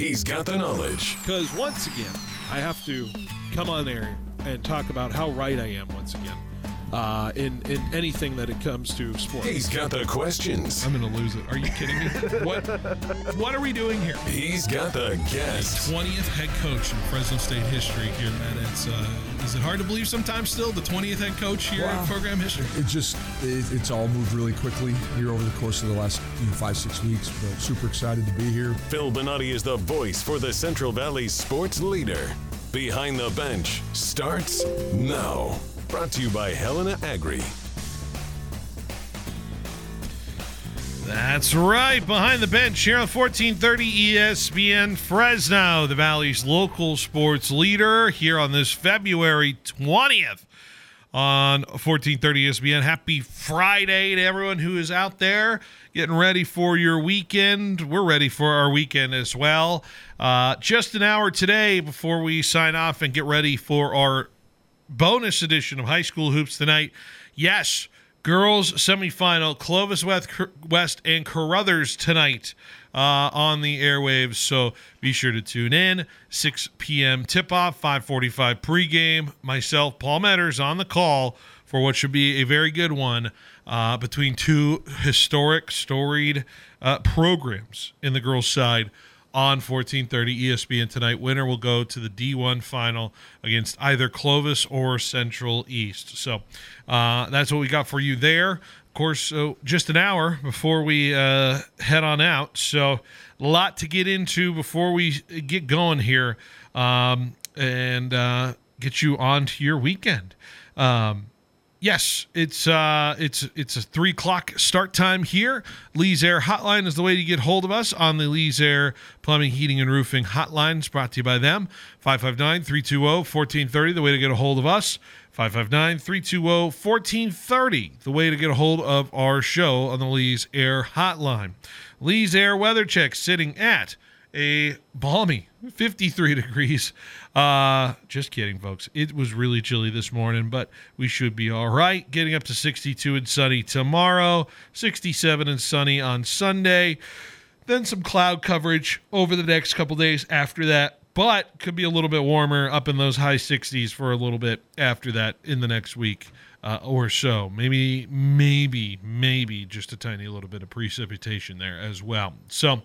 He's got the knowledge. Because once again, I have to come on there and talk about how right I am once again in anything that it comes to sports. He's got the questions. I'm going to lose it. Are you kidding me? What are we doing here? He's got the guests. 20th head coach in Fresno State history here, man. Is it hard to believe sometimes still the 20th head coach here in program history? It's all moved really quickly here over the course of the last 5-6 weeks. But super excited to be here. Phil Bonatti is the voice for the Central Valley sports leader. Behind the Bench starts now. Brought to you by Helena Agri. That's right. Behind the Bench here on 1430 ESPN Fresno, the Valley's local sports leader, here on this February 20th on 1430 ESPN. Happy Friday to everyone who is out there getting ready for your weekend. We're ready for our weekend as well. Just an hour today before we sign off and get ready for our bonus edition of High School Hoops tonight. Yes, girls semifinal, Clovis West and Carruthers tonight on the airwaves. So be sure to tune in. 6 p.m. tip-off, 5:45 pregame. Myself, Paul Metters, on the call for what should be a very good one between two historic, storied programs in the girls' side on 1430 ESPN tonight. Winner will go to the D1 final against either Clovis or Central East. So that's what we got for you there. Of course, just an hour before we head on out. So a lot to get into before we get going here and get you on to your weekend. Yes, it's a 3 o'clock start time here. Lee's Air Hotline is the way to get hold of us on the Lee's Air Plumbing, Heating, and Roofing Hotline. It's brought to you by them. 559-320-1430, the way to get a hold of us. 559-320-1430, the way to get a hold of our show on the Lee's Air Hotline. Lee's Air Weather Check sitting at a balmy 53 degrees. Just kidding, folks. It was really chilly this morning, but we should be all right. Getting up to 62 and sunny tomorrow, 67 and sunny on Sunday. Then some cloud coverage over the next couple days after that, but could be a little bit warmer, up in those high 60s for a little bit after that in the next week or so. Maybe just a tiny little bit of precipitation there as well. So,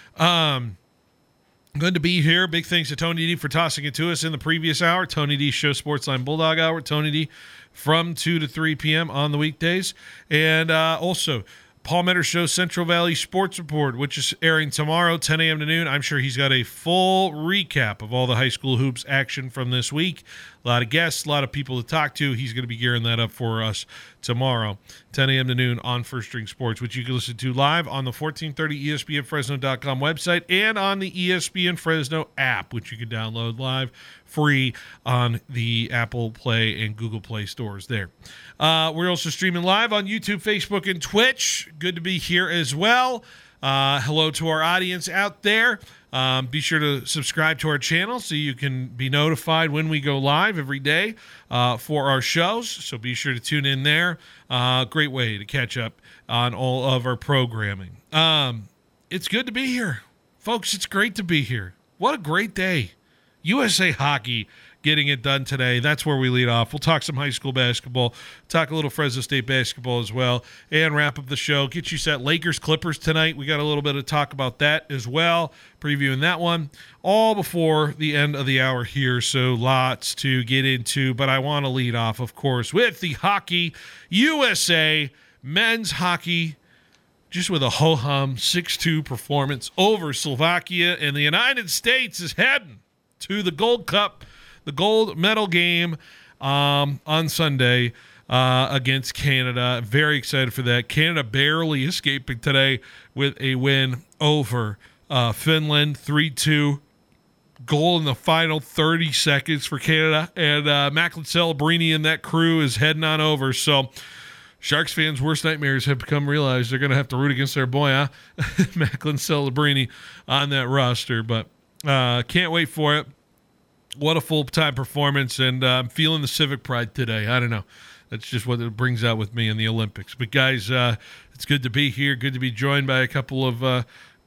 good to be here. Big thanks to Tony D for tossing it to us in the previous hour. Tony D Show Sportsline Bulldog Hour. Tony D from 2 to 3 p.m. on the weekdays. And also, Paul Metters Show Central Valley Sports Report, which is airing tomorrow, 10 a.m. to noon. I'm sure he's got a full recap of all the high school hoops action from this week. A lot of guests, a lot of people to talk to. He's going to be gearing that up for us tomorrow, 10 a.m. to noon on First String Sports, which you can listen to live on the 1430 ESPNFresno.com website and on the ESPN Fresno app, which you can download live free on the Apple Play and Google Play stores there. We're also streaming live on YouTube, Facebook, and Twitch. Good to be here as well. Hello to our audience out there. Be sure to subscribe to our channel so you can be notified when we go live every day for our shows. So be sure to tune in there. Great way to catch up on all of our programming. It's good to be here. Folks, it's great to be here. What a great day. USA Hockey getting it done today. That's where we lead off. We'll talk some high school basketball, talk a little Fresno State basketball as well, and wrap up the show. Get you set. Lakers-Clippers tonight. We got a little bit of talk about that as well, previewing that one, all before the end of the hour here, so lots to get into. But I want to lead off, of course, with the Hockey USA men's hockey, just with a ho-hum 6-2 performance over Slovakia, and the United States is heading to the Gold Cup, the gold medal game on Sunday against Canada. Very excited for that. Canada barely escaping today with a win over Finland, 3-2. Goal in the final 30 seconds for Canada. And Macklin Celebrini and that crew is heading on over. So Sharks fans' worst nightmares have become realized. They're going to have to root against their boy, Macklin Celebrini on that roster. But can't wait for it. What a full-time performance, and I'm feeling the civic pride today. I don't know. That's just what it brings out with me in the Olympics. But, guys, it's good to be here. Good to be joined by a couple of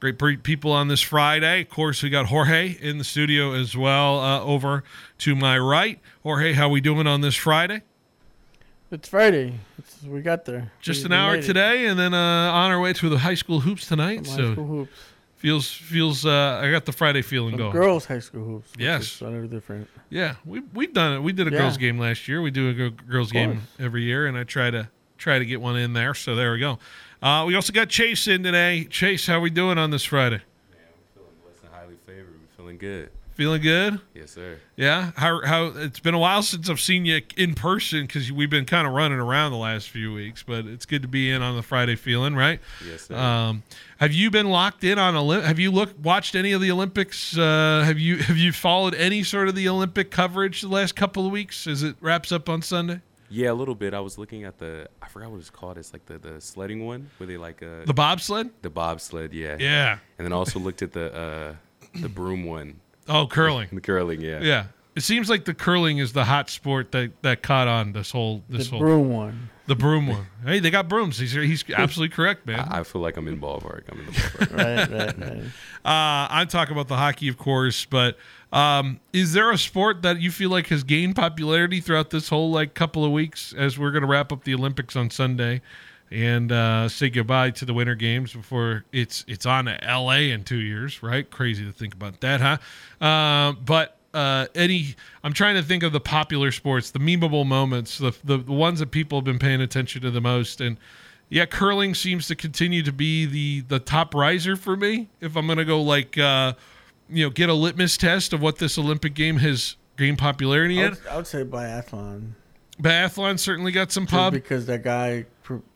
Great people on this Friday. Of course, we got Jorge in the studio as well over to my right. Jorge, how we doing on this Friday? It's Friday. We got there. Just an hour today, and then on our way to the high school hoops tonight. High school hoops. Feels. I got the Friday feeling going. Girls' high school hoops. Yes, a little different. Yeah, we've done it. We did a girls' game last year. We do a girls' game every year, and I try to get one in there. So there we go. We also got Chase in today. Chase, how we doing on this Friday? Man, we're feeling blessed and highly favored. We're feeling good. Feeling good? Yes, sir. Yeah. How? It's been a while since I've seen you in person because we've been kind of running around the last few weeks. But it's good to be in on the Friday feeling, right? Yes, sir. Have you been locked in on Have you watched any of the Olympics? Have you followed any sort of the Olympic coverage the last couple of weeks as it wraps up on Sunday? Yeah, a little bit. I was looking at I forgot what it's called. It's like the sledding one where they like the bobsled. The bobsled, yeah. Yeah. And then also looked at the broom one. Oh, curling. The curling, yeah. Yeah. It seems like the curling is the hot sport that caught on this whole broom one. The broom one. Hey, they got brooms. He's absolutely correct, man. I feel like I'm in ballpark. Right. I'm talking about the hockey, of course, but is there a sport that you feel like has gained popularity throughout this whole couple of weeks as we're going to wrap up the Olympics on Sunday and say goodbye to the Winter Games before it's on to LA in 2 years, right? Crazy to think about that, huh? But I'm trying to think of the popular sports, the memeable moments, the ones that people have been paying attention to the most. And yeah, curling seems to continue to be the top riser for me. If I'm going to go get a litmus test of what this Olympic game has gained popularity in. I would say biathlon. Biathlon certainly got some pub. Because that guy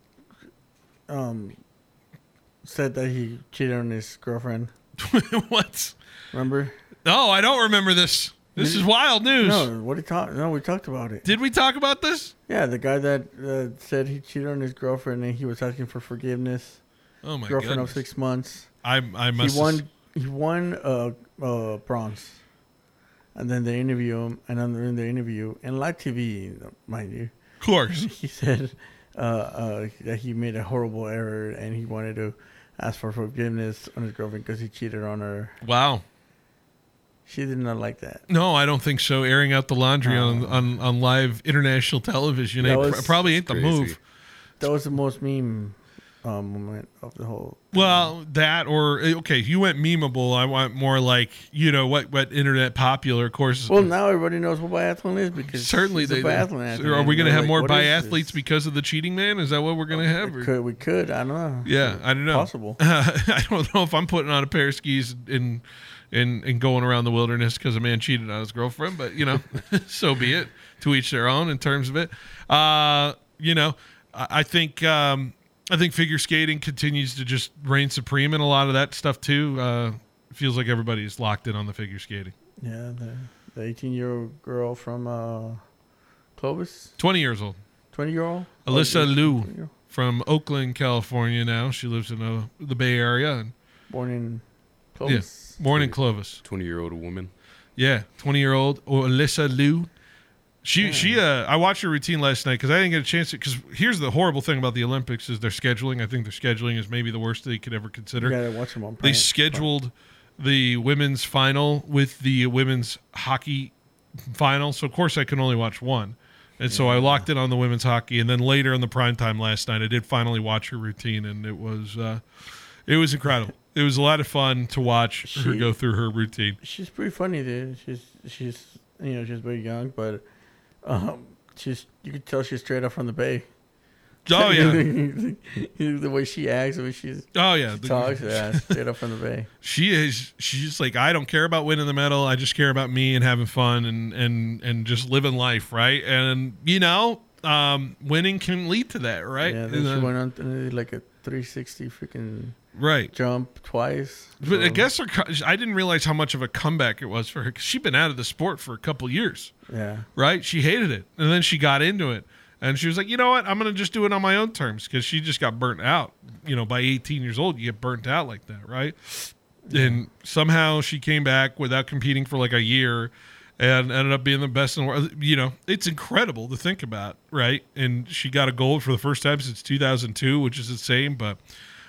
said that he cheated on his girlfriend. What? Remember? No, I don't remember this. This is wild news. No, we talked about it. Did we talk about this? Yeah, the guy that said he cheated on his girlfriend and he was asking for forgiveness. Oh my girlfriend goodness. of 6 months. I must. He won bronze, and then they interview him, and in the interview, and live TV, mind you, of course, he said that he made a horrible error and he wanted to ask for forgiveness on his girlfriend because he cheated on her. Wow. She did not like that. No, I don't think so. Airing out the laundry on live international television probably ain't the move. That was the most meme moment of the whole thing. Well, that or okay, you went memeable. I want more like what internet popular courses. Well, now everybody knows what biathlon is because certainly they biathlon. Are we going to have more biathletes because of the cheating man? Is that what we're going to have? We could. I don't know. Yeah, I don't know. Possible. I don't know if I'm putting on a pair of skis and going around the wilderness because a man cheated on his girlfriend, but so be it. To each their own in terms of it. I think figure skating continues to just reign supreme in a lot of that stuff too. Feels like everybody's locked in on the figure skating. Yeah, the 18-year-old girl from Clovis. 20 years old. 20-year-old? Alyssa Liu from Oakland, California now. She lives in the Bay Area. And born in Clovis. Yeah, born in Clovis. 20-year-old woman. Yeah, 20-year-old Alyssa Liu. I watched her routine last night because I didn't get a chance to. Because here's the horrible thing about the Olympics is their scheduling. I think their scheduling is maybe the worst they could ever consider. You gotta watch them on. They scheduled the women's final with the women's hockey final, so of course I can only watch one, and so I locked in on the women's hockey. And then later in the prime time last night, I did finally watch her routine, and it was incredible. It was a lot of fun to watch her go through her routine. She's pretty funny, dude. She's very young, but. You could tell she's straight up from the Bay. Oh yeah, the way she acts, the way she talks, straight up from the Bay. She's just like, I don't care about winning the medal. I just care about me and having fun and just living life, right? And winning can lead to that, right? Yeah, then she went on to like a 360 freaking jump twice. But I guess I didn't realize how much of a comeback it was for her because she'd been out of the sport for a couple years. Yeah. Right? She hated it. And then she got into it. And she was like, you know what? I'm going to just do it on my own terms because she just got burnt out. By 18 years old, you get burnt out like that, right? Yeah. And somehow she came back without competing for like a year and ended up being the best in the world. It's incredible to think about, right? And she got a gold for the first time since 2002, which is insane. But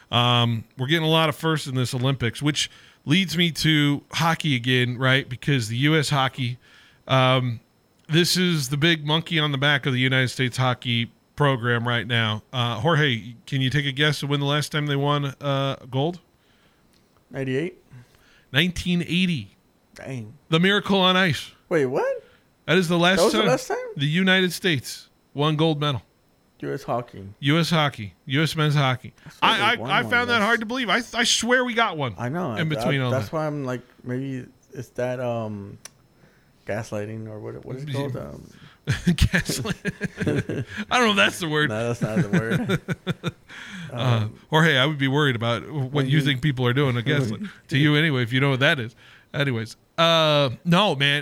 We're getting a lot of firsts in this Olympics, which leads me to hockey again, right? Because the U.S. hockey, this is the big monkey on the back of the United States hockey program right now. Jorge, can you take a guess of when the last time they won gold? 98. 1980. Dang. The Miracle on Ice. Wait, what? That is the last That was time the last time? the United States won gold medal. U.S. hockey. U.S. hockey, U.S. men's hockey. I I thought they won found one. that hard to believe. I swear we got one. I know. In between all that's that. why I'm like, maybe it's that gaslighting or what is it called? Gaslight. I don't know if that's the word. No, that's not the word. Jorge, I would be worried about what you think people are doing to gaslight. To you anyway, if you know what that is. Anyways, no, man,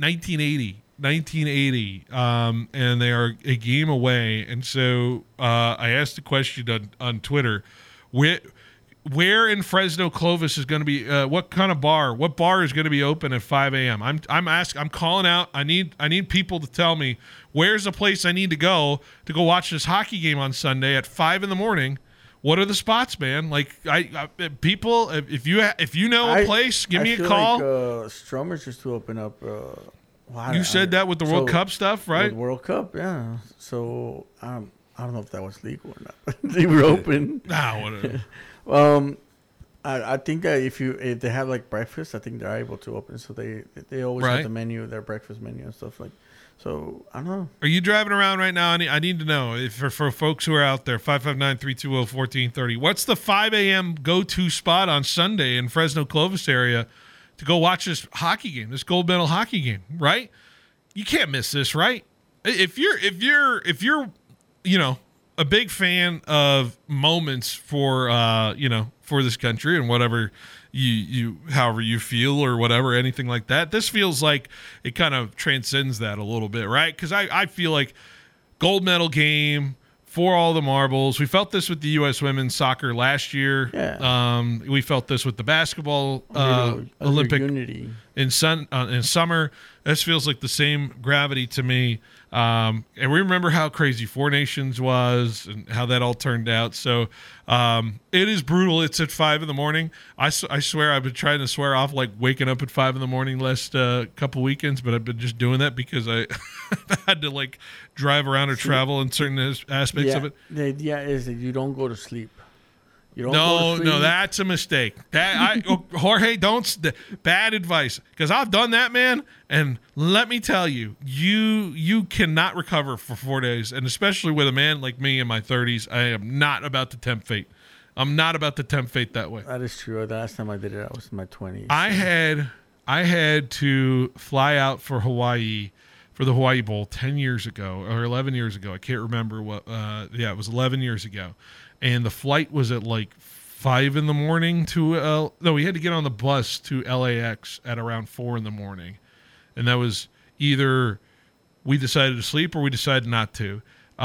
1980, and they are a game away. And so I asked a question on Twitter, where in Fresno Clovis is going to be what bar is going to be open at 5 a.m. I'm calling out. I need people to tell me where's the place I need to go watch this hockey game on Sunday at 5 in the morning. What are the spots, man? Like people, if you know a place, give me a call. Like, Stromer's just to open up. You said that with the World Cup stuff, right? World Cup, yeah. So I don't know if that was legal or not. They were open. Whatever. I think that if they have like breakfast, I think they're able to open. So they always have the menu, their breakfast menu and stuff like. So I don't know. Are you driving around right now? I need to know if for folks who are out there. 559-320-1430. What's the 5 a.m. go-to spot on Sunday in Fresno Clovis area to go watch this hockey game, this gold medal hockey game? Right? You can't miss this, right? If you're a big fan of moments for for this country and whatever you however you feel or whatever, anything like that, this feels like it kind of transcends that a little bit, right? Because I feel like gold medal game for all the marbles. We felt this with the U.S. women's soccer last year. Yeah. We felt this with the basketball Olympic unity in summer. This feels like the same gravity to me. And we remember how crazy Four Nations was and how that all turned out. So it is brutal. It's at 5 in the morning. I swear I've been trying to swear off like waking up at 5 in the morning last couple weekends, but I've been just doing that because I had to like drive around or travel in certain aspects of it. The idea is that you don't go to sleep. No, that's a mistake. Jorge, bad advice, because I've done that, man. And let me tell you, you cannot recover for 4 days, and especially with a man like me in my 30s, I am not about to tempt fate. I'm not about to tempt fate that way. That is true. The last time I did it, I was in my 20s. I had to fly out for Hawaii for the Hawaii Bowl 10 years ago or 11 years ago. I can't remember what. It was 11 years ago. And the flight was at like 5 in the morning we had to get on the bus to LAX at around 4 in the morning. And that was either we decided to sleep or we decided not to.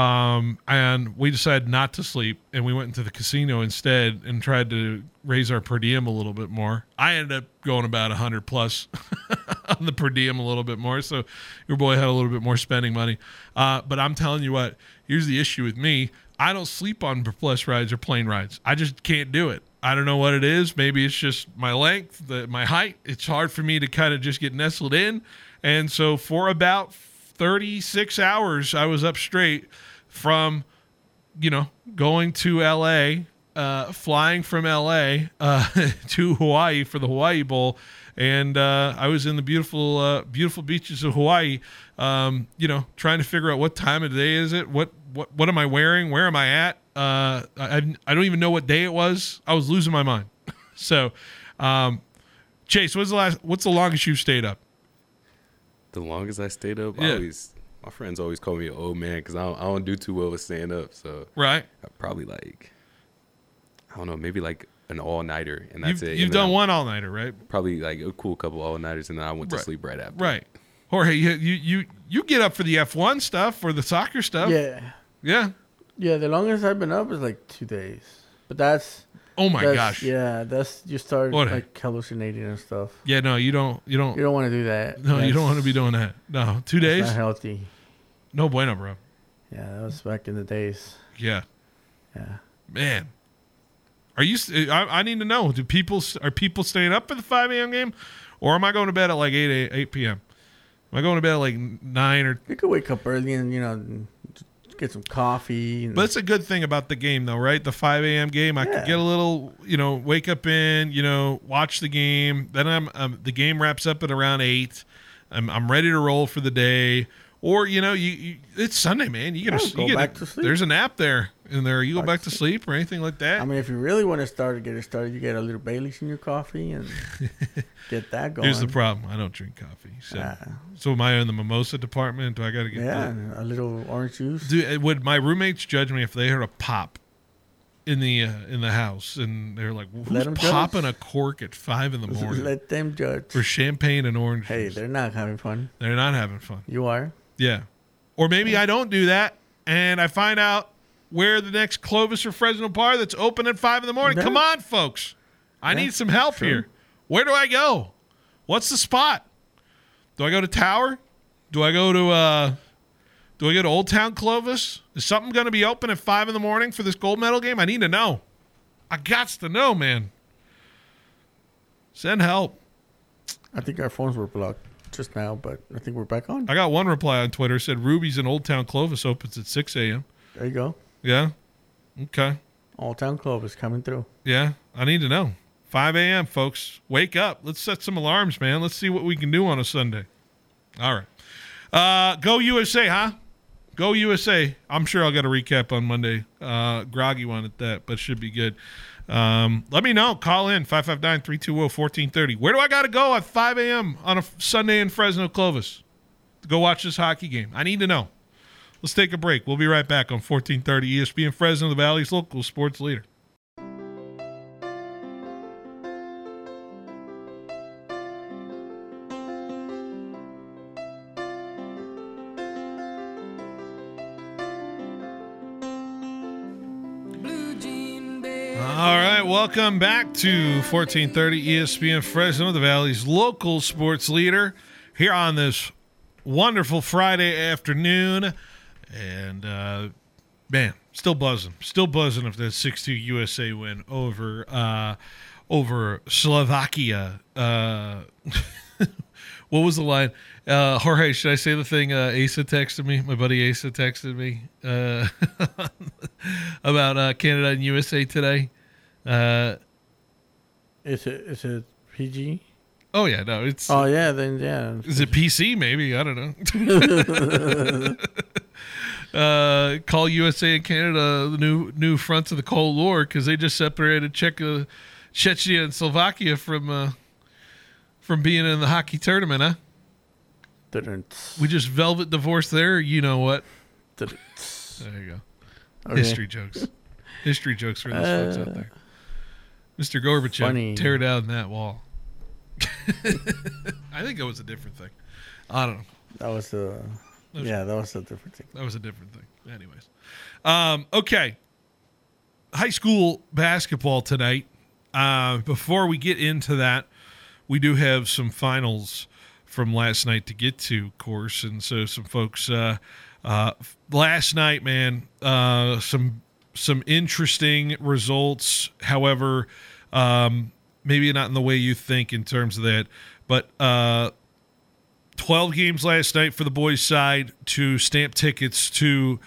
And we decided not to sleep, and we went into the casino instead and tried to raise our per diem a little bit more. I ended up going about 100 plus on the per diem a little bit more. So your boy had a little bit more spending money. But I'm telling you what, here's the issue with me. I don't sleep on plus rides or plane rides. I just can't do it. I don't know what it is. Maybe it's just my length, my height. It's hard for me to kind of just get nestled in. And so for about 36 hours, I was up straight from, going to L.A., flying from L.A. To Hawaii for the Hawaii Bowl. And I was in the beautiful beaches of Hawaii, trying to figure out what time of the day is it, what am I wearing, where am I at? I don't even know what day it was. I was losing my mind. So, Chase, what's the longest you've stayed up? The longest I stayed up, yeah. My friends always call me an old man because I don't do too well with staying up. So right, I probably I don't know, maybe like an all-nighter, and that's it. You've done one all-nighter, right? Probably like a cool couple all-nighters, and then I went to sleep right after. Right. Jorge, you get up for the F1 stuff or the soccer stuff? Yeah. The longest I've been up is like 2 days, but that's. Oh my gosh. Yeah, that's you start like hallucinating and stuff. Yeah, no, you don't. You don't want to do that. No, you don't want to be doing that. No, 2 days. Not healthy. No bueno, bro. Yeah, that was back in the days. Yeah. Yeah. Man. Are you? I need to know. Are people staying up for the 5 a.m. game, or am I going to bed at like 8 p.m.? Am I going to bed at like 9 or? You could wake up early and get some coffee. But it's a good thing about the game, though, right? The 5 a.m. game, I could get a little, wake up watch the game. Then the game wraps up at around 8. I'm ready to roll for the day. Or it's Sunday, man. You get back to sleep. There's a nap there in there. You go back to sleep or anything like that. I mean, if you really want to get it started, you get a little Baileys in your coffee and get that going. Here's the problem: I don't drink coffee. So am I in the mimosa department? Do I got to get a little orange juice? Would my roommates judge me if they heard a pop in the house and they're like, "Who's popping a cork at 5 in the morning?" Let them judge for champagne and orange juice. Hey, they're not having fun. They're not having fun. You are. Yeah. Or maybe I don't do that, and I find out where the next Clovis or Fresno bar that's open at 5 in the morning. Come on, folks. I need some help here. Where do I go? What's the spot? Do I go to Tower? Do I go to Old Town Clovis? Is something going to be open at 5 in the morning for this gold medal game? I need to know. I gots to know, man. Send help. I think our phones were blocked just now, but I think we're back on. I got one reply on Twitter. Said Ruby's in Old Town Clovis opens at 6 a.m. There you go. Yeah. Okay. Old Town Clovis coming through. Yeah. I need to know. 5 a.m., folks. Wake up. Let's set some alarms, man. Let's see what we can do on a Sunday. All right. Go USA, huh? Go USA. I'm sure I'll get a recap on Monday. Groggy one at that, but should be good. Let me know. Call in 559-320-1430. Where do I got to go at 5 a.m. on a Sunday in Fresno Clovis to go watch this hockey game? I need to know. Let's take a break. We'll be right back on 1430 ESPN Fresno, the Valley's local sports leader. All right, welcome back to 1430 ESPN Fresno, the Valley's local sports leader, here on this wonderful Friday afternoon. And, man, still buzzing of that 6-2 USA win over Slovakia. What was the line? Jorge, should I say the thing Asa texted me? My buddy Asa texted me about Canada and USA today. Is it PG? Oh yeah, no, it's. Oh yeah, then yeah. Is it PC? Maybe, I don't know. Call USA and Canada the new fronts of the Cold War because they just separated Czechia and Slovakia from being in the hockey tournament, huh? We just velvet divorced there. You know what? There you go. Okay. History jokes for those folks out there. Mr. Gorbachev, tear down that wall. I think it was a different thing. I don't know. That was a different thing. That was a different thing. Anyways. Okay. High school basketball tonight. Before we get into that, we do have some finals from last night to get to, of course. And so some folks last night, man, some interesting results. However, maybe not in the way you think in terms of that. But 12 games last night for the boys' side to stamp tickets to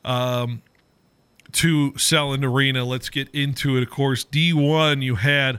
Selland Arena. Let's get into it. Of course, D1, you had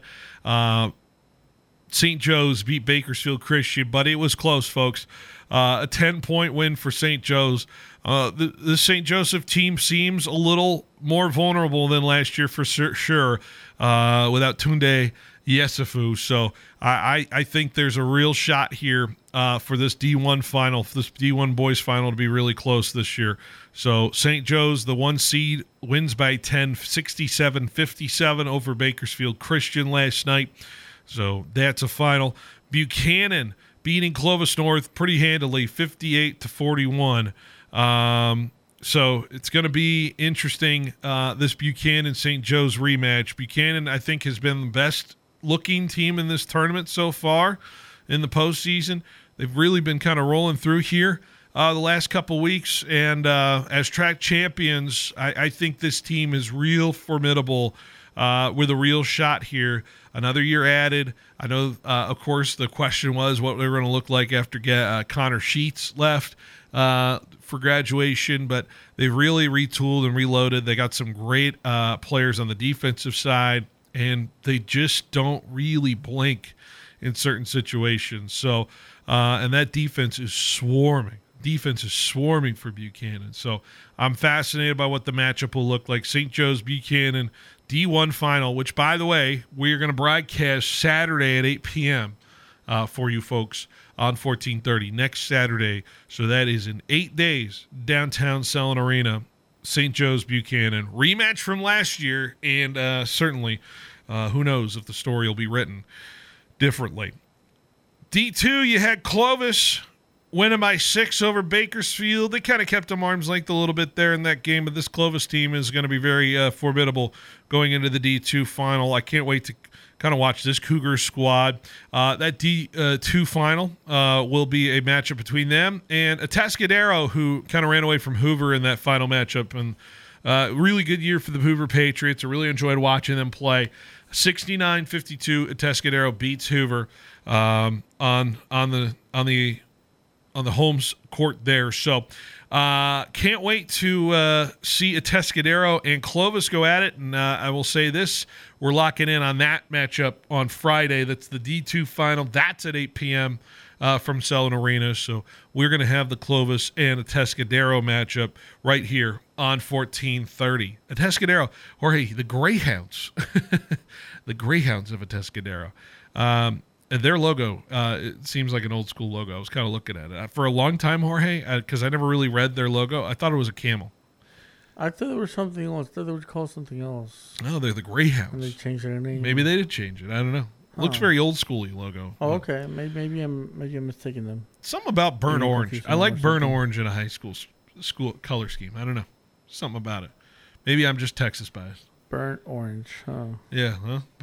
St. Joe's beat Bakersfield Christian, but it was close, folks. A 10-point win for St. Joe's. The St. Joseph team seems a little more vulnerable than last year for sure without Tunde Yesufu. So I think there's a real shot here for this D1 final, for this D1 boys final to be really close this year. So St. Joe's, the 1 seed, wins by 10, 67-57 over Bakersfield Christian last night. So that's a final. Buchanan beating Clovis North pretty handily, 58-41. So it's going to be interesting, this Buchanan-St. Joe's rematch. Buchanan, I think, has been the best-looking team in this tournament so far in the postseason. They've really been kind of rolling through here the last couple weeks. And as track champions, I think this team is real formidable with a real shot here. Another year added. I know, of course, the question was what they were going to look like after Connor Sheets left for graduation, but they've really retooled and reloaded. They got some great players on the defensive side, and they just don't really blink in certain situations. So, and that defense is swarming. Defense is swarming for Buchanan. So I'm fascinated by what the matchup will look like. St. Joe's Buchanan D1 final, which, by the way, we are going to broadcast Saturday at 8 p.m. For you folks on 1430 next Saturday. So that is in 8 days, downtown Selland Arena, St. Joe's Buchanan. Rematch from last year, and certainly who knows if the story will be written differently. D2, you had Clovis winning by 6 over Bakersfield. They kind of kept them arm's length a little bit there in that game, but this Clovis team is going to be very formidable going into the D2 final. I can't wait to kind of watch this Cougar squad. That D2 final will be a matchup between them and Atascadero, who kind of ran away from Hoover in that final matchup. And really good year for the Hoover Patriots. I really enjoyed watching them play. 69-52, Atascadero beats Hoover on the home court there. So can't wait to see Atascadero and Clovis go at it. And I will say this, we're locking in on that matchup on Friday. That's the D2 final. That's at 8 p.m. From Selland Arena. So we're going to have the Clovis and Atascadero matchup right here on 1430. Atascadero, Jorge, the Greyhounds. The Greyhounds of Atascadero. And their logo, it seems like an old school logo. I was kind of looking at it. For a long time, Jorge, because I never really read their logo, I thought it was a camel. I thought there was something else. I thought they were called something else. No, they're the Greyhounds. And they changed their name. Maybe they did change it. I don't know. Looks very old schooly logo. Oh, okay. Maybe I'm mistaking them. Something about burnt orange. I like burnt orange in a high school color scheme. I don't know. Something about it. Maybe I'm just Texas biased. Burnt orange. Huh. Yeah.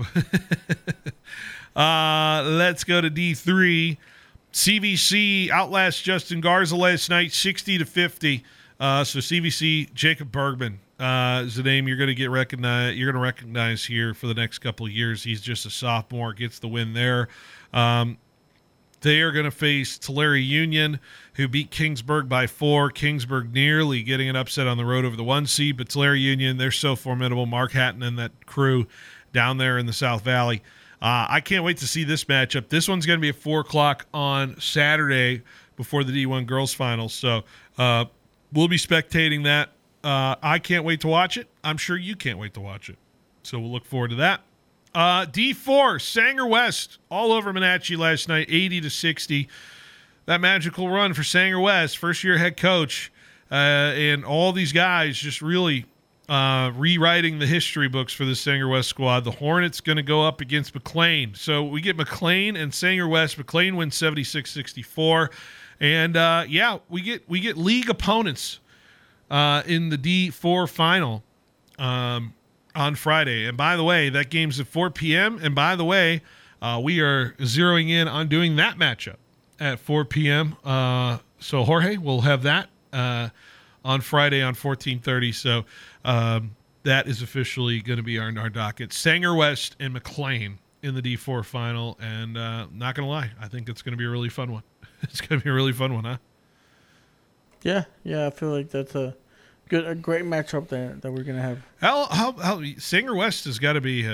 Huh? Let's go to D3. CVC outlasts Justin Garza last night, 60-50. So CVC, Jacob Bergman is the name you're going to get recognized. You're going to recognize here for the next couple of years. He's just a sophomore, gets the win there. They are going to face Tulare Union, who beat Kingsburg by 4. Kingsburg nearly getting an upset on the road over the 1 seed, but Tulare Union, they're so formidable. Mark Hatton and that crew down there in the South Valley. I can't wait to see this matchup. This one's going to be at 4 o'clock on Saturday before the D1 girls finals. So we'll be spectating that. I can't wait to watch it. I'm sure you can't wait to watch it. So we'll look forward to that. D4, Sanger West, all over Monache last night, 80-60. That magical run for Sanger West, first-year head coach, and all these guys just really rewriting the history books for the Sanger West squad. The Hornets going to go up against McLean. So we get McLean and Sanger West. McLean wins 76-64. And, we get league opponents in the D4 final on Friday. And by the way, that game's at 4 p.m. And by the way, we are zeroing in on doing that matchup at 4 p.m. So Jorge, we'll have that on Friday on 1430. So that is officially going to be our docket. Sanger West and McLean in the D4 final. And not going to lie, I think it's going to be a really fun one. It's going to be a really fun one, huh? Yeah, I feel like that's a great matchup that we're gonna have. How Sanger West has got to be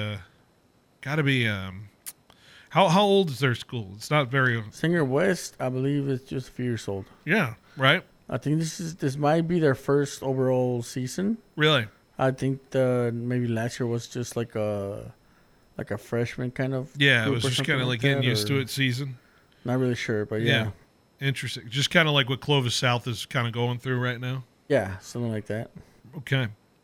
how old is their school? It's not very. Sanger West, I believe, is just a few years old. Yeah, right. I think this might be their first overall season. Really? I think maybe last year was just like a freshman kind of. Yeah, it was just kind of like getting used to it season. Not really sure, but yeah. Interesting. Just kind of like what Clovis South is kind of going through right now. Yeah, something like that. Okay.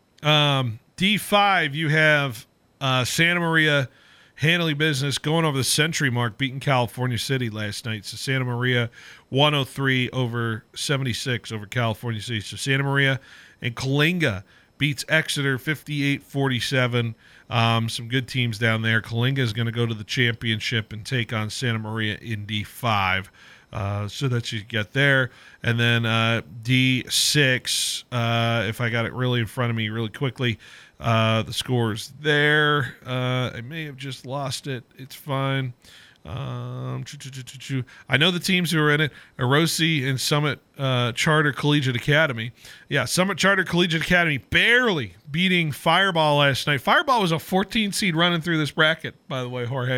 D5, you have Santa Maria handling business, going over the century mark, beating California City last night. So Santa Maria 103 over 76 over California City. So Santa Maria and Coalinga beats Exeter 58-47. Some good teams down there. Coalinga is going to go to the championship and take on Santa Maria in D5. So that you get there. And then D6, if I got it really in front of me really quickly, The score's there. I may have just lost it. It's fine. I know the teams who are in it: Orosi and Summit Charter Collegiate Academy. Yeah, Summit Charter Collegiate Academy barely beating Fireball last night. Fireball was a 14 seed running through this bracket, by the way, Jorge.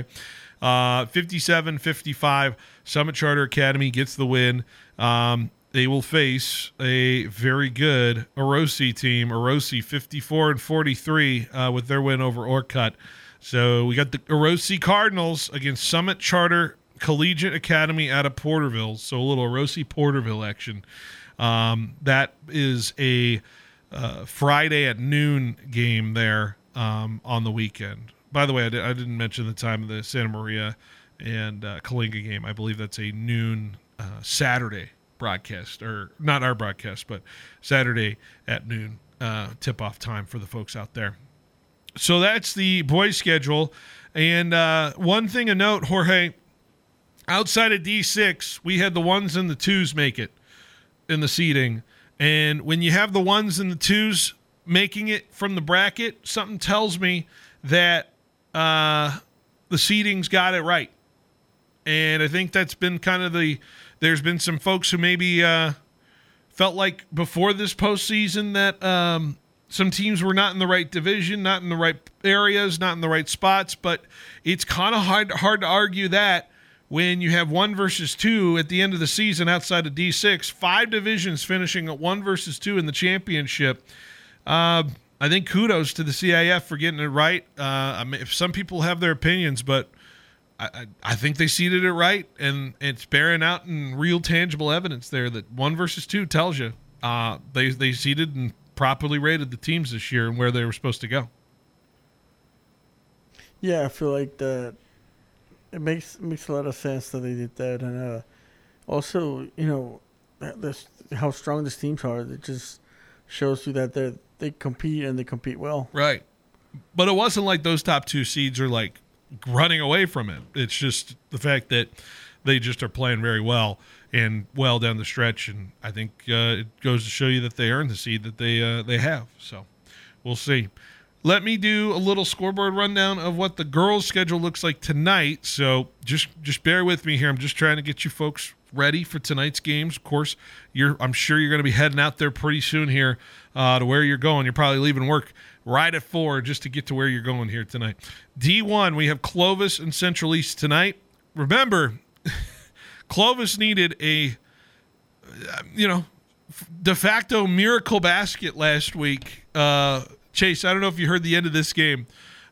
57-55. Summit Charter Academy gets the win. They will face a very good Orosi team. Orosi 54-43 with their win over Orcutt. So we got the Orosi Cardinals against Summit Charter Collegiate Academy out of Porterville. So a little Orosi Porterville action. That is a Friday at noon game there on the weekend. By the way, I didn't mention the time of the Santa Maria and Kalinga game. I believe that's a noon Saturday broadcast, or not our broadcast, but Saturday at noon tip-off time for the folks out there. So that's the boys' schedule. And one thing to note, Jorge, outside of D6, we had the 1s and the 2s make it in the seeding. And when you have the 1s and the 2s making it from the bracket, something tells me that the seeding's got it right. And I think that's been kind of there's been some folks who maybe felt like before this postseason that some teams were not in the right division, not in the right areas, not in the right spots. But it's kind of hard to argue that when you have 1 versus 2 at the end of the season outside of D6, 5 divisions finishing at 1 versus 2 in the championship. I think kudos to the CIF for getting it right. If some people have their opinions, but I think they seeded it right, and it's bearing out in real tangible evidence there that 1 versus 2 tells you they seeded and properly rated the teams this year and where they were supposed to go. Yeah, I feel like that it makes a lot of sense that they did that, and also how strong these teams are. It just shows you that they compete and they compete well. Right, but it wasn't like those top 2 seeds are like running away from it. It's just the fact that they just are playing very well and well down the stretch, and I think it goes to show you that they earned the seed that they have. So we'll see. Let me do a little scoreboard rundown of what the girls' schedule looks like tonight. So just bear with me here. I'm just trying to get you folks ready for tonight's games. Of course, I'm sure you're going to be heading out there pretty soon here to where you're going. You're probably leaving work right at 4 just to get to where you're going here tonight. D1, we have Clovis and Central East tonight. Remember, Clovis needed a, de facto miracle basket last week. Chase, I don't know if you heard the end of this game.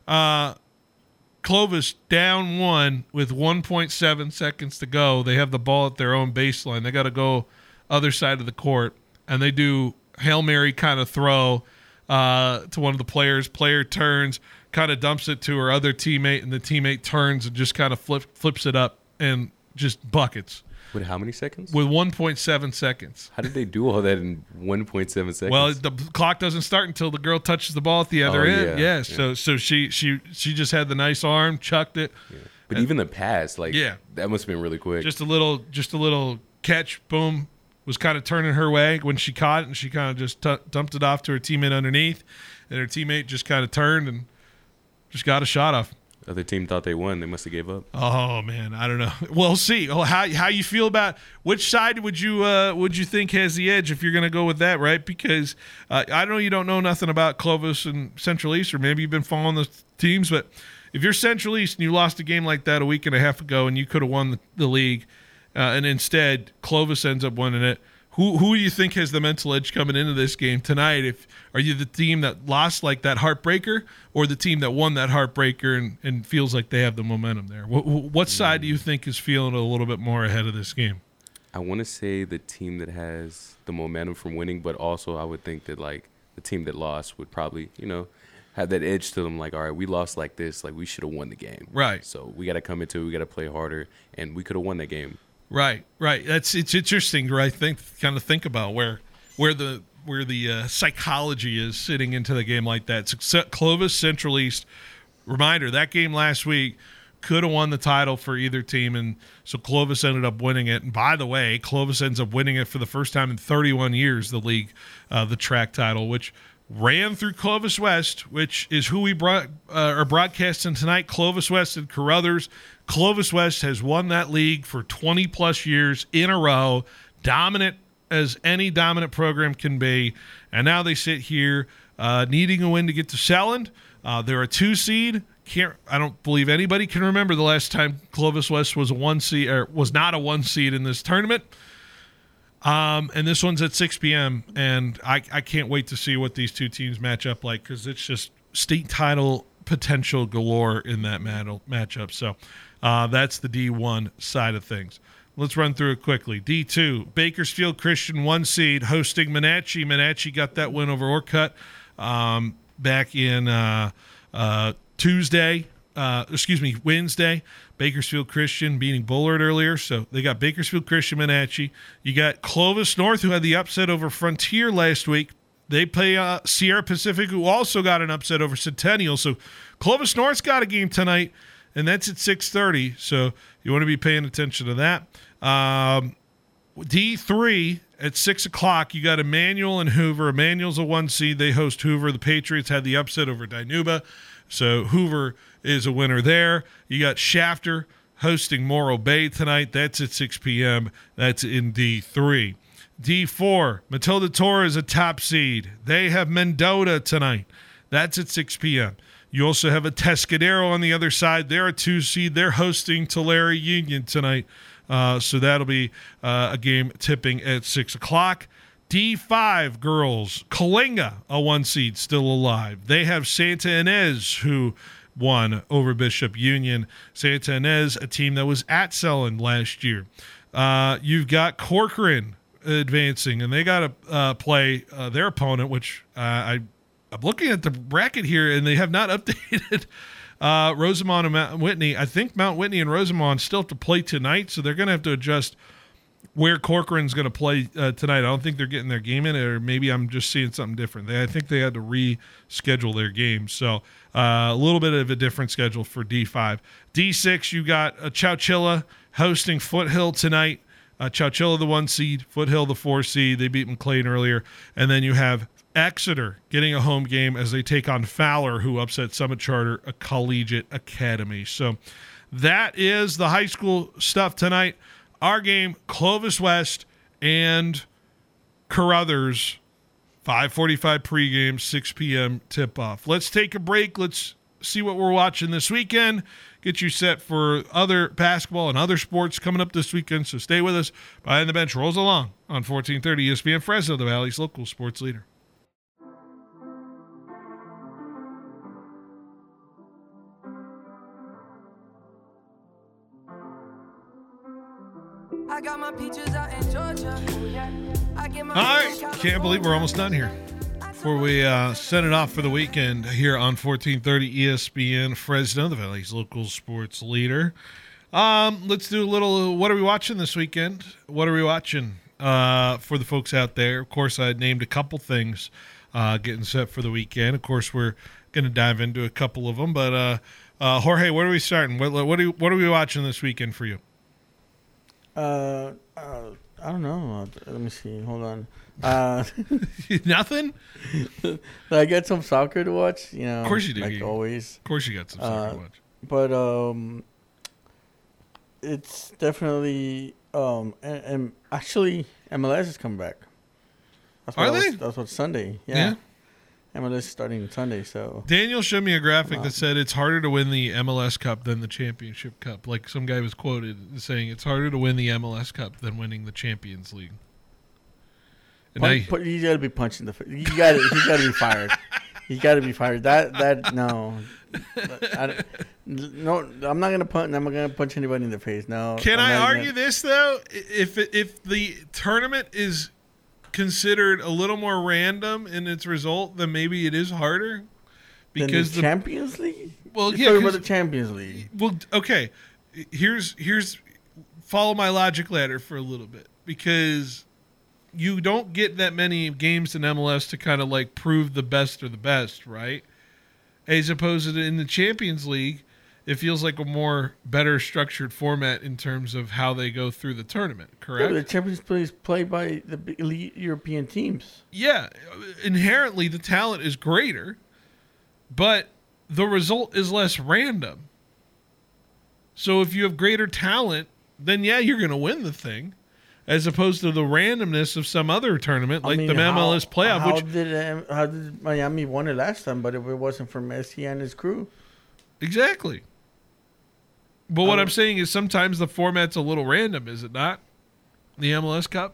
Clovis down 1 with 1.7 seconds to go. They have the ball at their own baseline. They got to go other side of the court, and they do Hail Mary kind of throw to one of the players. Player turns, kind of dumps it to her other teammate, and the teammate turns and just kind of flips it up and just buckets. With how many seconds? With 1.7 seconds. How did they do all that in 1.7 seconds? Well, the clock doesn't start until the girl touches the ball at the other end. Yeah. So she just had the nice arm, chucked it. Yeah. But even the pass, that must have been really quick. Just a little catch, boom, was kind of turning her way when she caught it, and she kind of just dumped it off to her teammate underneath, and her teammate just kind of turned and just got a shot off. The other team thought they won. They must have gave up. Oh man, I don't know. We'll see. Oh, how you feel about which side would you think has the edge if you're going to go with that, right? Because I know you don't know nothing about Clovis and Central East, or maybe you've been following the teams, but if you're Central East and you lost a game like that a week and a half ago and you could have won the league, and instead Clovis ends up winning it, who do you think has the mental edge coming into this game tonight? Are you the team that lost like that heartbreaker, or the team that won that heartbreaker and feels like they have the momentum there? What side do you think is feeling a little bit more ahead of this game? I want to say the team that has the momentum from winning, but also I would think that like the team that lost would probably, have that edge to them. Like, all right, we lost like this, like we should have won the game. Right. So we got to come into it. We got to play harder, and we could have won that game. Right. It's interesting, right? Think about where the psychology is sitting into the game like that. So Clovis, Central East. Reminder, that game last week could have won the title for either team, and so Clovis ended up winning it. And by the way, Clovis ends up winning it for the first time in 31 years, the league, the track title, which ran through Clovis West, which is who we are broadcasting tonight. Clovis West and Carruthers. Clovis West has won that league for 20-plus years in a row, dominant as any dominant program can be. And now they sit here needing a win to get to Selland. They're a 2 seed. I don't believe anybody can remember the last time Clovis West was a 1 seed or was not a 1 seed in this tournament. And this one's at 6 p.m. And I can't wait to see what these two teams match up like, because it's just state title potential galore in that matchup. So that's the D1 side of things. Let's run through it quickly. D2, Bakersfield Christian 1 seed hosting Monache. Monache got that win over Orcutt back in Wednesday. Bakersfield Christian beating Bullard earlier. So they got Bakersfield Christian, Monache. You got Clovis North, who had the upset over Frontier last week. They play Sierra Pacific, who also got an upset over Centennial. So Clovis North's got a game tonight, and that's at 6:30. So you want to be paying attention to that. D3 at 6 o'clock, you got Emmanuel and Hoover. Emmanuel's a 1 seed. They host Hoover. The Patriots had the upset over Dinuba. So Hoover is a winner there. You got Shafter hosting Morro Bay tonight. That's at 6 p.m. That's in D3. D4, Matilda Torres is a top seed. They have Mendota tonight. That's at 6 p.m. You also have a Tescadero on the other side. They're a 2 seed. They're hosting Tulare Union tonight. So that'll be a game tipping at 6 o'clock. D5 girls, Coalinga, a 1 seed, still alive. They have Santa Ynez, who won over Bishop Union. Santa Ynez, a team that was at Selland last year. You've got Corcoran advancing, and they got to play their opponent, which I'm looking at the bracket here, and they have not updated Rosamond and Mount Whitney. I think Mount Whitney and Rosamond still have to play tonight, so they're going to have to adjust where Corcoran's going to play tonight. I don't think they're getting their game in, or maybe I'm just seeing something different. I think they had to reschedule their game, so a little bit of a different schedule for D5. D6, you got Chowchilla hosting Foothill tonight. Chowchilla, the 1 seed, Foothill, the 4 seed. They beat McLean earlier. And then you have Exeter getting a home game as they take on Fowler, who upset Summit Charter, a collegiate academy. So that is the high school stuff tonight. Our game, Clovis West and Carruthers, 5:45 pregame, 6 p.m. tip-off. Let's take a break. Let's see what we're watching this weekend. Get you set for other basketball and other sports coming up this weekend. So stay with us. Behind the Bench rolls along on 1430 ESPN Fresno, the Valley's local sports leader. I got my peaches out in Georgia. All right, can't believe we're almost done here. Before we send it off for the weekend here on 1430 ESPN Fresno, the Valley's local sports leader. Let's do a little, what are we watching this weekend? What are we watching for the folks out there? Of course, I named a couple things getting set for the weekend. Of course, we're going to dive into a couple of them. But Jorge, where are we starting? What are we watching this weekend for you? I don't know. Let me see. Hold on. Nothing? I got some soccer to watch. You know, of course you do. Like always. Of course you got some soccer to watch. But it's definitely and actually MLS is coming back. That's what's Sunday. Yeah. MLS is starting Sunday, so Daniel showed me a graphic that said it's harder to win the MLS Cup than the Championship Cup. Like some guy was quoted saying it's harder to win the MLS Cup than winning the Champions League. You got to be punching the face. He got to be fired. He got to be fired. No, I'm not gonna punch. I'm not gonna punch anybody in the face. No. Can I argue this though? If the tournament is considered a little more random in its result, then maybe it is harder because the Champions League. Well, you're talking about the Champions League. Well, okay. Here's follow my logic ladder for a little bit, because you don't get that many games in MLS to kind of like prove the best or the best, right? As opposed to in the Champions League, it feels like a more better structured format in terms of how they go through the tournament, correct? Yeah, the Champions League is played by the elite European teams. Yeah, inherently the talent is greater, but the result is less random. So if you have greater talent, then yeah, you're going to win the thing, as opposed to the randomness of some other tournament like the MLS playoff. How did Miami won it last time? But if it wasn't for Messi and his crew, exactly. But what I'm saying is sometimes the format's a little random, is it not? The MLS Cup.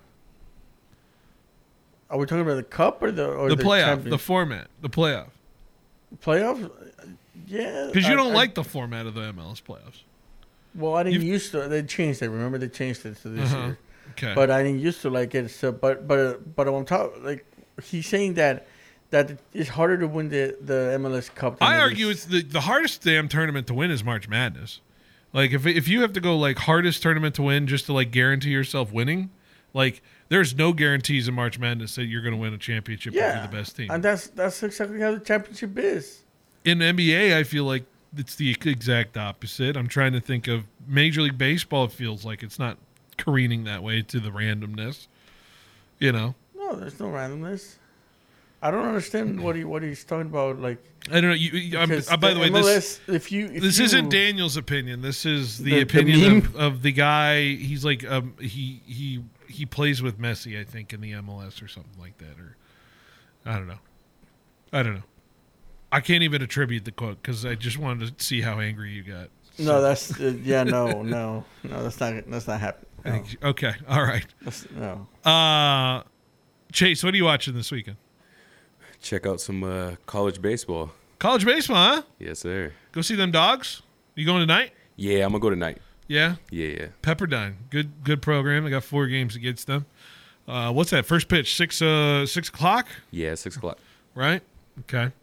Are we talking about the cup or the playoff? The format, the playoff. Playoff, yeah. Because you don't like the format of the MLS playoffs. Well, I didn't used to. They changed it. Remember, they changed it to this year. Okay. But I didn't used to like it. So, but I'm talking like he's saying that it's harder to win the MLS Cup. I argue it's the hardest damn tournament to win is March Madness. Like if you have to go like hardest tournament to win just to like guarantee yourself winning, like there's no guarantees in March Madness that you're going to win a championship if you're the best team. And that's exactly how the championship is. In NBA, I feel like it's the exact opposite. I'm trying to think of Major League Baseball. It feels like it's not careening that way to the randomness. You know? No, there's no randomness. I don't understand what he's talking about. Like I don't know. By the way, MLS, this isn't Daniel's opinion. This is the opinion of the guy. He's like he plays with Messi, I think, in the MLS or something like that. Or I don't know. I can't even attribute the quote because I just wanted to see how angry you got. No, that's no, that's not happening. No. Okay, all right. No. Chase, what are you watching this weekend? Check out some college baseball. College baseball, huh? Yes, sir. Go see them Dogs. You going tonight? Yeah, I'm gonna go tonight. Yeah. Yeah. Pepperdine, good program. They got 4 games against them. What's that? First pitch 6 o'clock? Yeah, 6 o'clock. Right. Okay.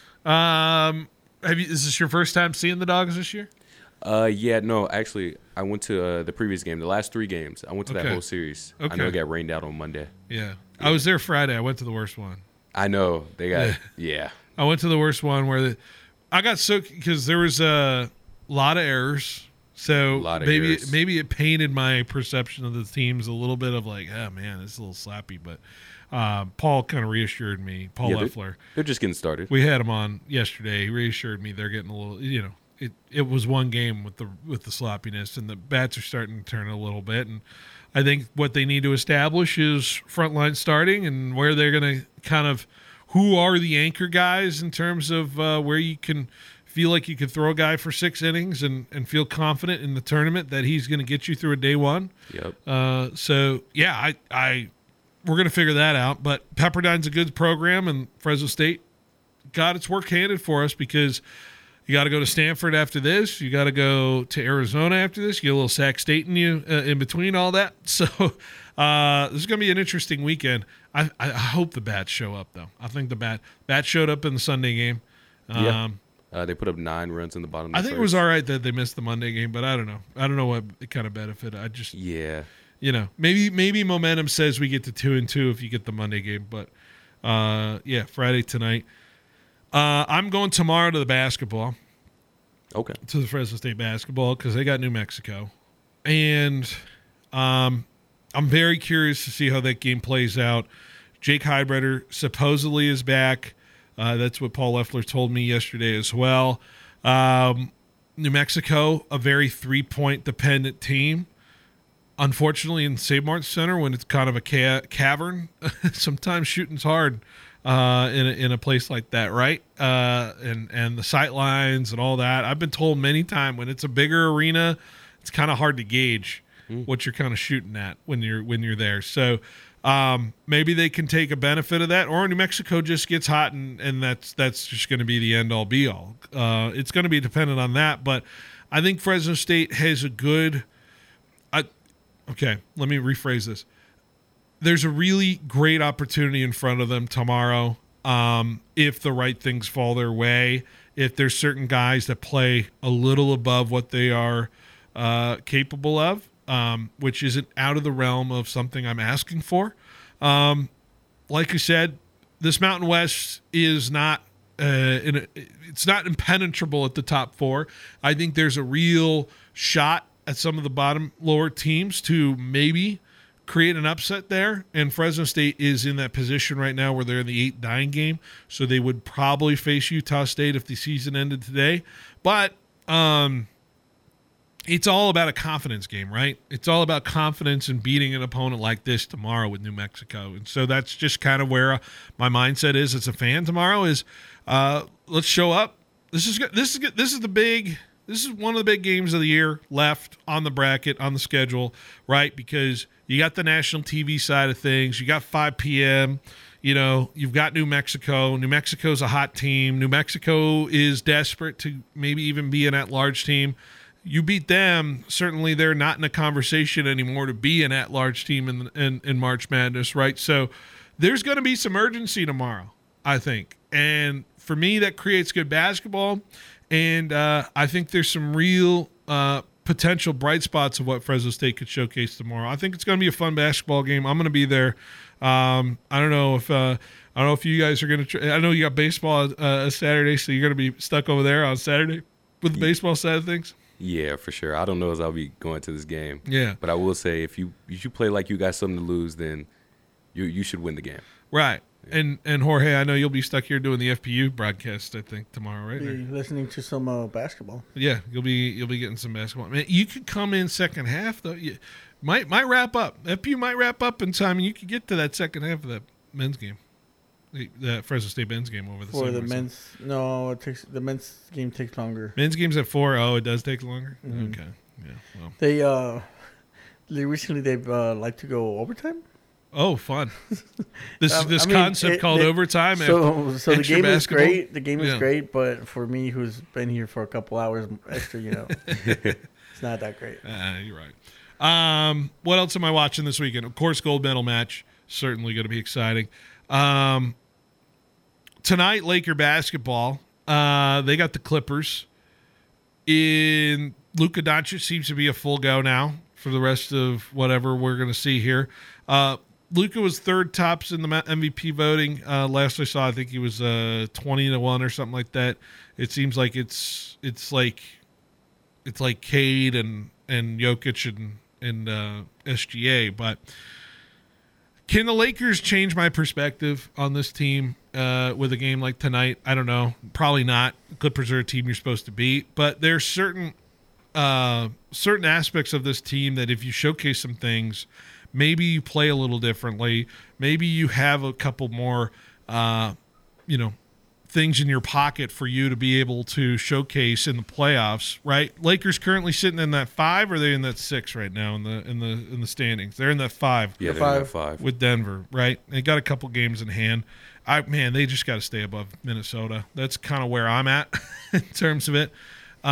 Is this your first time seeing the Dogs this year? Yeah, no, actually, I went to the previous game, the last 3 games. I went to that whole series. Okay. I know it got rained out on Monday. Yeah. I was there Friday. I went to the worst one. I know. They got, yeah. I went to the worst one where I got soaked because there was a lot of errors. So maybe it painted my perception of the teams a little bit of like, oh, man, it's a little slappy. But Paul kind of reassured me, Paul Leffler. They're just getting started. We had him on yesterday. He reassured me they're getting a little, it was one game with the sloppiness, and the bats are starting to turn a little bit. And I think what they need to establish is frontline starting and where they're going to kind of who are the anchor guys in terms of where you can feel like you could throw a guy for 6 innings and feel confident in the tournament that he's going to get you through a day one. Yep. So, yeah, we're going to figure that out. But Pepperdine's a good program, and Fresno State got its work handed for us because you got to go to Stanford after this. You got to go to Arizona after this. You get a little Sac State in you in between all that. So this is going to be an interesting weekend. I hope the Bats show up, though. I think the Bats showed up in the Sunday game. They put up 9 runs in the bottom of the I think first. it was all right that they missed the Monday game, but I don't know. I don't know what kind of benefit. Maybe momentum says we get to 2-2 if you get the Monday game. But, Friday tonight. I'm going tomorrow to the basketball. Okay. To the Fresno State basketball because they got New Mexico. And I'm very curious to see how that game plays out. Jake Heidbreder supposedly is back. That's what Paul Leffler told me yesterday as well. New Mexico, a very 3-point dependent team. Unfortunately, in Save Mart Center, when it's kind of a cavern, sometimes shooting's hard in a place like that, right? And the sight lines and all that. I've been told many times when it's a bigger arena, it's kind of hard to gauge what you're kind of shooting at when you're there. So maybe they can take a benefit of that, or New Mexico just gets hot and that's just going to be the end all be all. It's going to be dependent on that, but I think Fresno State has a good. Okay, let me rephrase this. There's a really great opportunity in front of them tomorrow if the right things fall their way. If there's certain guys that play a little above what they are capable of, which isn't out of the realm of something I'm asking for. Like I said, this Mountain West is not it's not impenetrable at the top 4. I think there's a real shot at some of the bottom lower teams to maybe create an upset there. And Fresno State is in that position right now where they're in the 8-9 game. So they would probably face Utah State if the season ended today. But it's all about a confidence game, right? It's all about confidence in beating an opponent like this tomorrow with New Mexico. And so that's just kind of where my mindset is as a fan tomorrow is let's show up. This is one of the big games of the year left on the bracket, on the schedule, right? Because you got the national TV side of things. You got 5 p.m., you've got New Mexico. New Mexico's a hot team. New Mexico is desperate to maybe even be an at-large team. You beat them, certainly they're not in a conversation anymore to be an at-large team in March Madness, right? So there's going to be some urgency tomorrow, I think. And for me, that creates good basketball. And I think there's some real potential bright spots of what Fresno State could showcase tomorrow. I think it's going to be a fun basketball game. I'm going to be there. I don't know if you guys are going to. I know you got baseball Saturday, so you're going to be stuck over there on Saturday with the baseball side of things. Yeah, for sure. I don't know as I'll be going to this game. Yeah, but I will say if you play like you got something to lose, then you should win the game. Right. Yeah. And Jorge, I know you'll be stuck here doing the FPU broadcast, I think, tomorrow, right? Be listening to some basketball. Yeah, you'll be getting some basketball. Man, you could come in second half though. You might wrap up. FPU might wrap up in time, and you could get to that second half of that men's game, that Fresno State men's game over the summer. For the men's, no, the men's game takes longer. Men's game's at 4. Oh, it does take longer. Mm-hmm. Okay, yeah. Well, they've like to go overtime. Oh, fun! This concept called overtime. So the game is great. The game is great, but for me, who's been here for a couple hours extra, it's not that great. You're right. What else am I watching this weekend? Of course, gold medal match. Certainly going to be exciting. Tonight, Laker basketball. They got the Clippers. Luka Doncic seems to be a full go now for the rest of whatever we're going to see here. Luka was third tops in the MVP voting. Last I saw, I think he was 20-1 or something like that. It seems like it's like Cade and Jokic and SGA. But can the Lakers change my perspective on this team with a game like tonight? I don't know. Probably not. Clippers are a team you're supposed to beat, but there's certain aspects of this team that if you showcase some things, maybe you play a little differently. Maybe you have a couple more, things in your pocket for you to be able to showcase in the playoffs, right? Lakers currently sitting in that 5, or are they in that 6 right now in the standings? They're in that 5. Yeah, they're in that 5 with Denver, right? They got a couple games in hand. They just got to stay above Minnesota. That's kind of where I'm at in terms of it.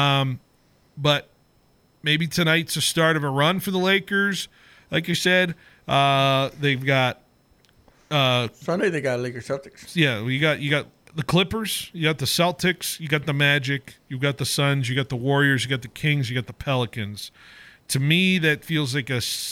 But maybe tonight's a start of a run for the Lakers. Like you said, they've got Sunday. They got Lakers Celtics. Yeah, you got the Clippers, you got the Celtics, you got the Magic, you got the Suns, you got the Warriors, you got the Kings, you got the Pelicans. To me, that feels like a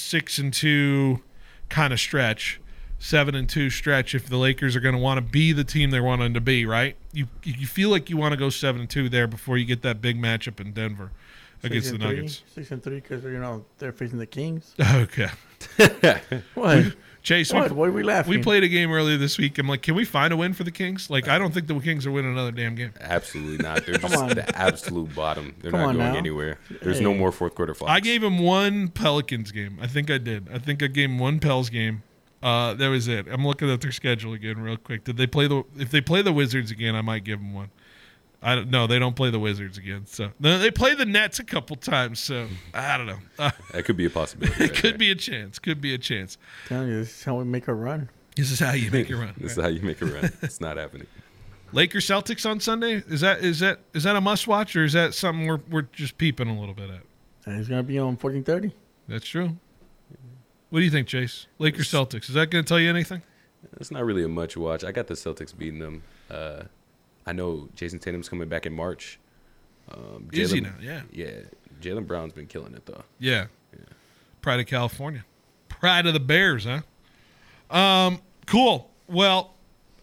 6-2 kind of stretch, 7-2 stretch. If the Lakers are going to want to be the team they're wanting to be, right? You feel like you want to go 7-2 there before you get that big matchup in Denver against the Nuggets. 6-3 because they're facing the Kings. Okay. What? Chase, what are we laughing? We played a game earlier this week. I'm like, can we find a win for the Kings? Like, I don't think the Kings are winning another damn game. Absolutely not. They're just the absolute bottom. They're not going anywhere. There's no more fourth quarter flops. I gave him one Pelicans game. I think I did. I think I gave him one Pels game. That was it. I'm looking at their schedule again real quick. If they play the Wizards again, I might give them one. No, they don't play the Wizards again. So they play the Nets a couple times. So I don't know. That could be a possibility. It could be a chance. Could be a chance. I'm telling you, this is how we make a run. This is how you make a run. This is how you make a run. It's not happening. Lakers Celtics on Sunday. Is that a must watch, or is that something we're just peeping a little bit at? It's gonna be on 14:30. That's true. What do you think, Chase? Lakers Celtics. Is that going to tell you anything? It's not really a much watch. I got the Celtics beating them. I know Jason Tatum's coming back in March. Is he now? Yeah. Yeah. Jaylen Brown's been killing it, though. Yeah. Pride of California. Pride of the Bears, huh? Cool. Well,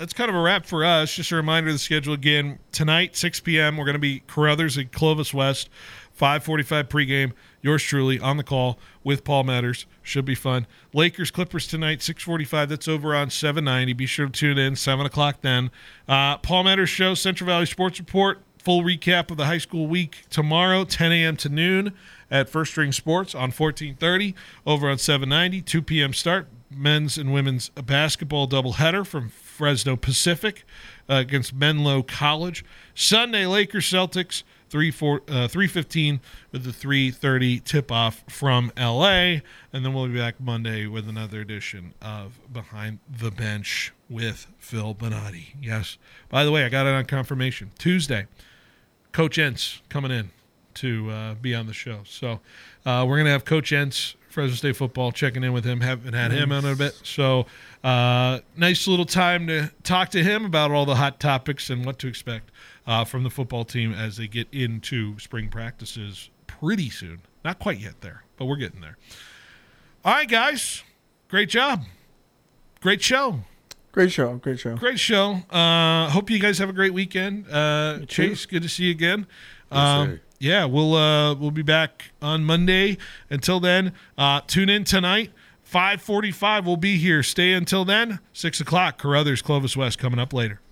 that's kind of a wrap for us. Just a reminder of the schedule again. Tonight, 6 p.m., we're going to be Carruthers at Clovis West. 5:45 pregame. Yours truly on the call with Paul Metters. Should be fun. Lakers Clippers tonight, 6:45. That's over on 790. Be sure to tune in, 7 o'clock then. Paul Metters Show, Central Valley Sports Report. Full recap of the high school week tomorrow, 10 a.m. to noon at First String Sports on 1430. Over on 790, 2 p.m. start. Men's and women's basketball doubleheader from Fresno Pacific against Menlo College. Sunday, Lakers Celtics. 3:15 with the 3:30 tip-off from L.A., and then we'll be back Monday with another edition of Behind the Bench with Phil Bonatti. Yes. By the way, I got it on confirmation. Tuesday, Coach Entz coming in to be on the show. So we're going to have Coach Entz, Fresno State football, checking in with him. Haven't had him on a bit. So nice little time to talk to him about all the hot topics and what to expect from the football team as they get into spring practices pretty soon. Not quite yet there, but we're getting there. All right, guys. Great job. Great show. Great show. Great show. Great show. Hope you guys have a great weekend. Chase, good to see you again. Yeah, we'll be back on Monday. Until then, tune in tonight. 5:45 we'll be here. Stay until then. 6 o'clock, Carruthers, Clovis West coming up later.